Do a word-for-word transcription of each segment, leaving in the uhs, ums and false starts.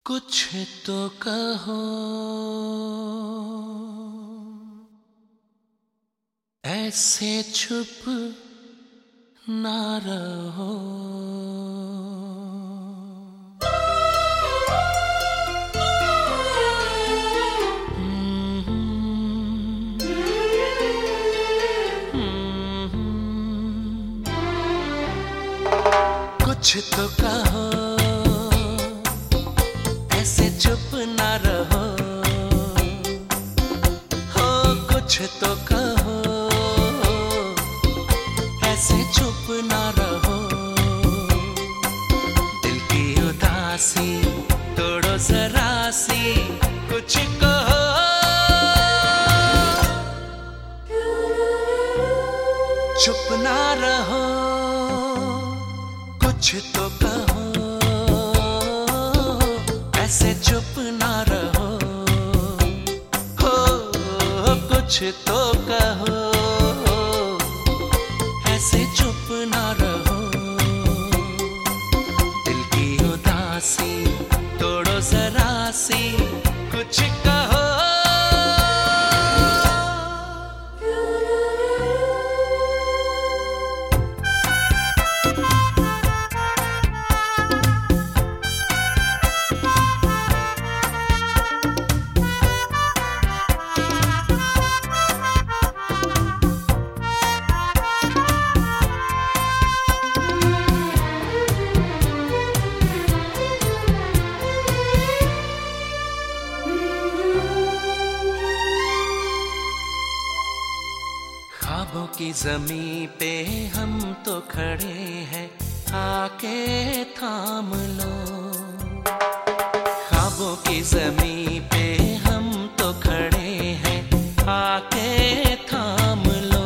कुछ तो कहो, ऐसे चुप ना रहो। कुछ तो कहो, ऐसे चुप ना रहो। हो कुछ तो कहो, ऐसे चुप ना रहो। दिल की उदासी तोड़ो जरा सी, कुछ कहो। चुप ना रहो, कुछ तो कहो, ऐसे चुप ना रहो। हो कुछ तो कहो, ऐसे चुप ना रहो। दिल की उदासी तोड़ो जरा सी, कुछ कहो। ख्वाबों की ज़मीं पे हम तो खड़े हैं, आके थाम लो। ख्वाबों की ज़मीं पे हम तो खड़े हैं, आके थाम लो।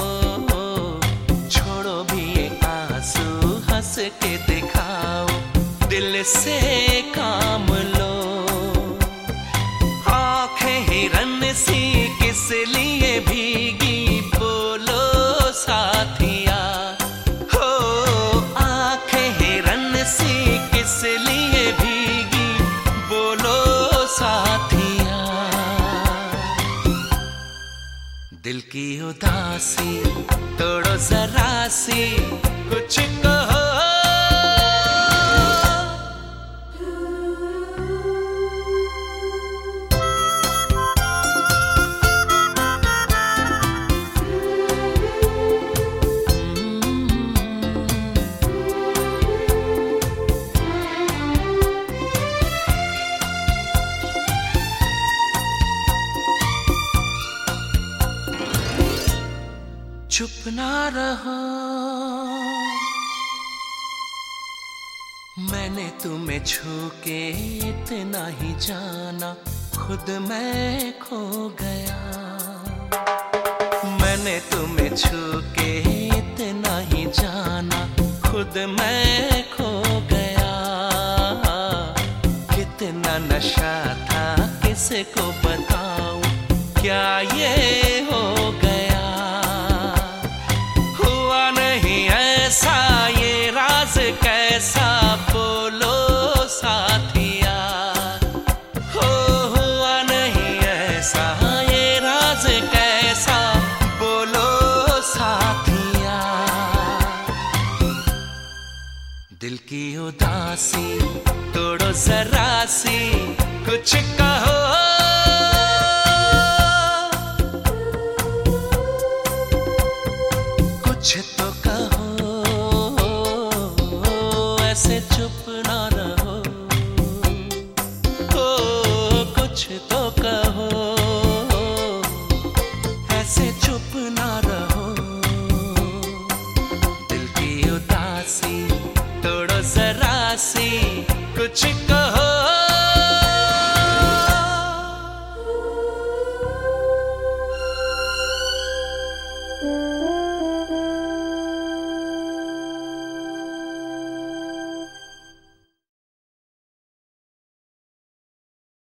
छोड़ो भी ये आंसू, हंस के दिखाओ, दिल से काम लो। आंखें हिरन सी किस लिए भीगी, साथिया। हो आंखें हिरन सी किस लिए भीगी, बोलो साथिया। दिल की उदासी तोड़ो जरा सी, कुछ कहो। चुप ना रहो, मैंने तुम्हें छू के इतना ही जाना, खुद मैं खो गया। मैंने तुम्हें छू के इतना ही जाना, खुद मैं खो गया। कितना नशा था किसको बताऊं, क्या ये हो गया। ऐसा ये राज कैसा, बोलो साथिया। हो हुआ नहीं ऐसा ये राज कैसा, बोलो साथिया। दिल की उदासी तोड़ो जरा सी, कुछ कहो। कुछ तो कहो, ऐसे चुप